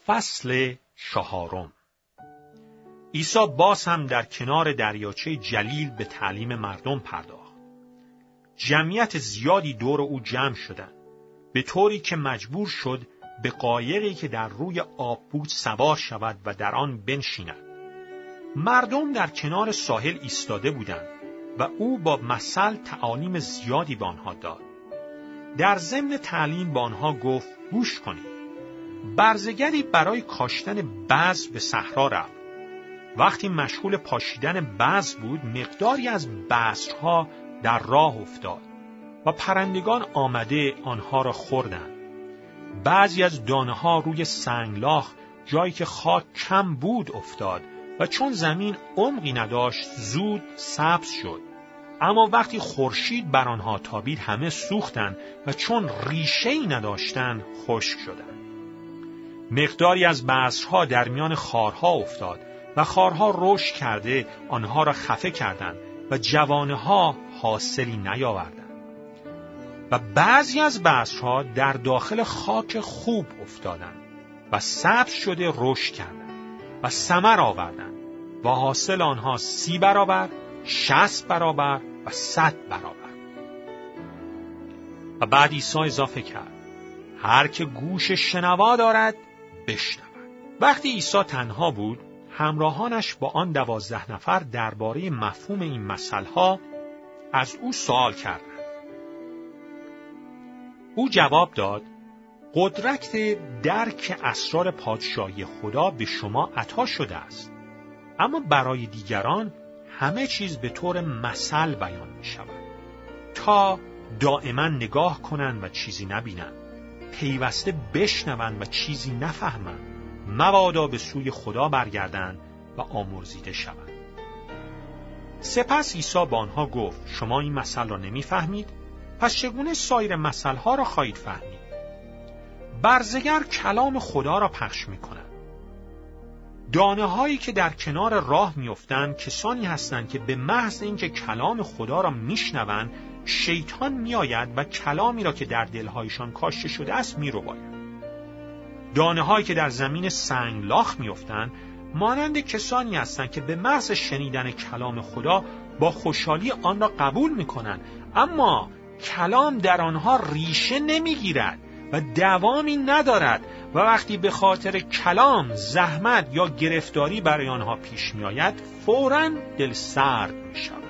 فصل 4. عیسی باز هم در کنار دریاچه جلیل به تعلیم مردم پرداخت. جمعیت زیادی دور او جمع شدند، به طوری که مجبور شد به قایقی که در روی آب بود سوار شود و در آن بنشیند. مردم در کنار ساحل ایستاده بودند و او با مثل تعالیم زیادی به آنها داد. در ضمن تعلیم به آنها گفت: گوش کنید. برزگری برای کاشتن بذر به صحرا رفت. وقتی مشغول پاشیدن بذر بود، مقداری از بذرها در راه افتاد و پرندگان آمده آنها را خوردند. بعضی از دانه‌ها روی سنگلاخ، جایی که خاک کم بود، افتاد و چون زمین عمقی نداشت زود سبز شد. اما وقتی خورشید بر آنها تابید همه سوختند و چون ریشه‌ای نداشتند خشک شدند. مقداری از بذرها در میان خارها افتاد و خارها رشد کرده آنها را خفه کردند و جوانه‌ها حاصلی نیاوردند. و بعضی از بذرها در داخل خاک خوب افتادند و سبز شده رشد کردند و ثمر آوردند و حاصل آنها 30 برابر، 60 برابر و 100 برابر. و بعد عیسی اضافه کرد: هر که گوش شنوا دارد بشنود. وقتی عیسی تنها بود، همراهانش با آن 12 نفر درباره مفهوم این مثلها از او سوال کردند. او جواب داد: قدرت درک اسرار پادشاهی خدا به شما عطا شده است، اما برای دیگران همه چیز به طور مثل بیان می شود، تا دائما نگاه کنند و چیزی نبینند، پیوسته بشنوند و چیزی نفهمند، مبادا به سوی خدا برگردند و آمرزیده شوند. سپس عیسی با آنها گفت: شما این مثل را نمی‌فهمید؟ پس چگونه سایر مثل‌ها را خواهید فهمید؟ برزگر کلام خدا را پخش می‌کند. دانه‌هایی که در کنار راه می‌افتند کسانی هستند که به محض اینکه کلام خدا را میشنوند، شیطان میآید و کلامی را که در دل‌هایشان کاشته شده است می‌رباید. دانه‌هایی که در زمین سنگلاخ می‌افتند مانند کسانی هستند که به محض شنیدن کلام خدا با خوشحالی آن را قبول می‌کنند، اما کلام در آنها ریشه نمی‌گیرد و دوامی ندارد و وقتی به خاطر کلام زحمت یا گرفتاری برای آنها پیش می‌آید فوراً دل سرد می‌شوند.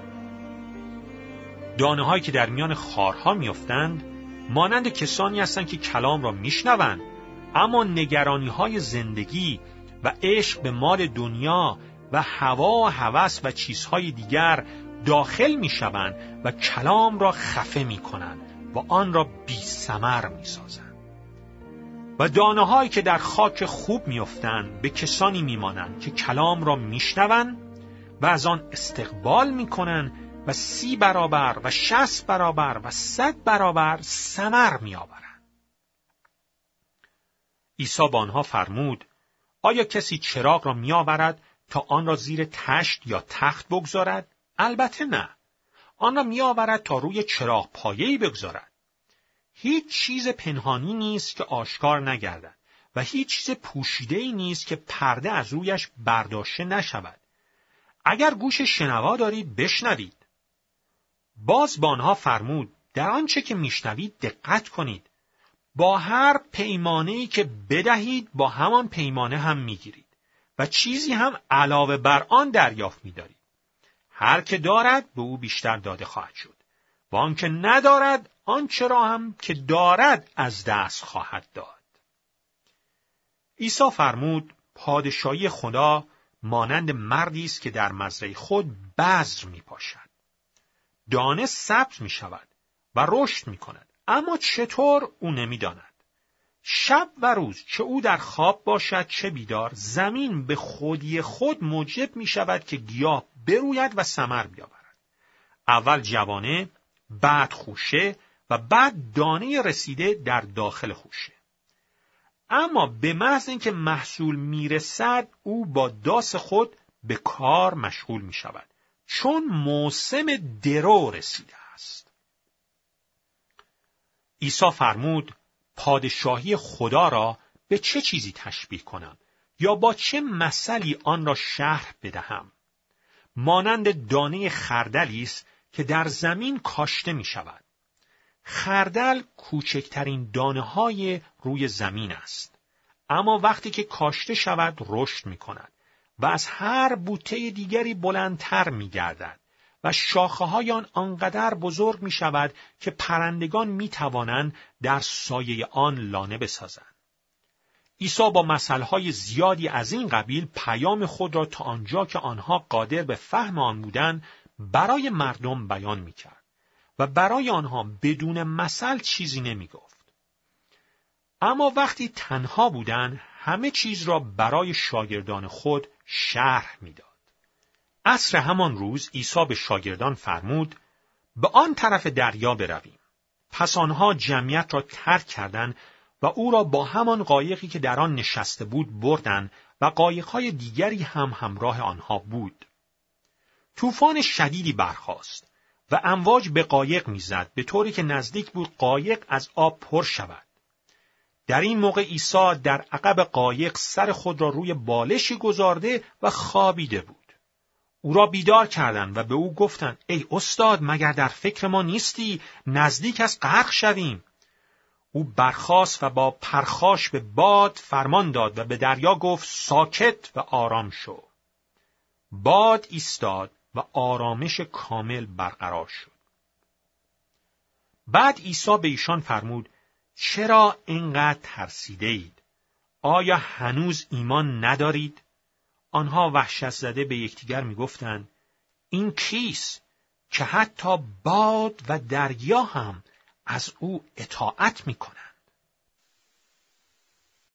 دانه‌هایی که در میان خارها می‌افتند مانند کسانی هستند که کلام را میشنوند، اما نگرانی‌های زندگی و عشق به مال دنیا و هوا و هوس و چیزهای دیگر داخل میشوند و کلام را خفه میکنند و آن را بی‌ثمر میسازند. و دانه‌هایی که در خاک خوب میافتند به کسانی میمانند که کلام را میشنوند و از آن استقبال میکنند و 30 برابر و 60 برابر و 100 برابر ثمر میآورند. عیسی با آنها فرمود: آیا کسی چراغ را میآورد تا آن را زیر تشت یا تخت بگذارد؟ البته نه. آن را میآورد تا روی چراغ پایه‌ای بگذارد. هیچ چیز پنهانی نیست که آشکار نگردد و هیچ چیز پوشیده‌ای نیست که پرده از رویش برداشته نشود. اگر گوش شنوا دارید بشنوید. باز با آنها فرمود: در آنچه که میشنوید دقت کنید. با هر پیمانه‌ای که بدهید با همان پیمانه هم میگیرید و چیزی هم علاوه بر آن دریافت می‌دارید. هر که دارد به او بیشتر داده خواهد شد و آن که ندارد آنچه را هم که دارد از دست خواهد داد. عیسی فرمود: پادشاهی خدا مانند مردی است که در مزرعه خود بذر می‌پاشد. دانه سبز می‌شود و رشد می‌کند، اما چطور او نمی‌داند. شب و روز چه او در خواب باشد چه بیدار، زمین به خودی خود موجب می‌شود که گیاه بروید و ثمر بیاورد. اول جوانه، بعد خوشه و بعد دانه رسیده در داخل خوشه. اما به محض اینکه محصول میرسد او با داس خود به کار مشغول می‌شود، چون موسم درو رسیده است. عیسی فرمود: پادشاهی خدا را به چه چیزی تشبیه کنم یا با چه مثلی آن را شرح بدهم؟ مانند دانه خردلی است که در زمین کاشته می شود. خردل کوچکترین دانه‌های روی زمین است. اما وقتی که کاشته شود رشد می کند و از هر بوته دیگری بلندتر می گردد و شاخه‌های آن آنقدر بزرگ می شود که پرندگان می توانند در سایه آن لانه بسازند. عیسی با مثلهای زیادی از این قبیل پیام خود را تا آنجا که آنها قادر به فهم آن بودند برای مردم بیان می کرد و برای آنها بدون مثل چیزی نمی گفت. اما وقتی تنها بودند همه چیز را برای شاگردان خود شرح می داد. عصر همان روز عیسی به شاگردان فرمود به آن طرف دریا برویم. پس آنها جمعیت را ترک کردند و او را با همان قایقی که در آن نشسته بود بردند و قایق‌های دیگری هم همراه آنها بود. طوفان شدیدی برخاست و امواج به قایق می‌زد به طوری که نزدیک بود قایق از آب پر شود. در این موقع عیسی در عقب قایق سر خود را روی بالشی گذارده و خوابیده بود. او را بیدار کردند و به او گفتند ای استاد مگر در فکر ما نیستی نزدیک از غرق شویم؟ او برخاست و با پرخاش به باد فرمان داد و به دریا گفت ساکت و آرام شو. باد ایستاد و آرامش کامل برقرار شد. بعد عیسی به ایشان فرمود چرا اینقدر ترسیده اید؟ آیا هنوز ایمان ندارید؟ آنها وحشت زده به یکدیگر میگفتند این کیست که حتی باد و دریا هم از او اطاعت میکنند؟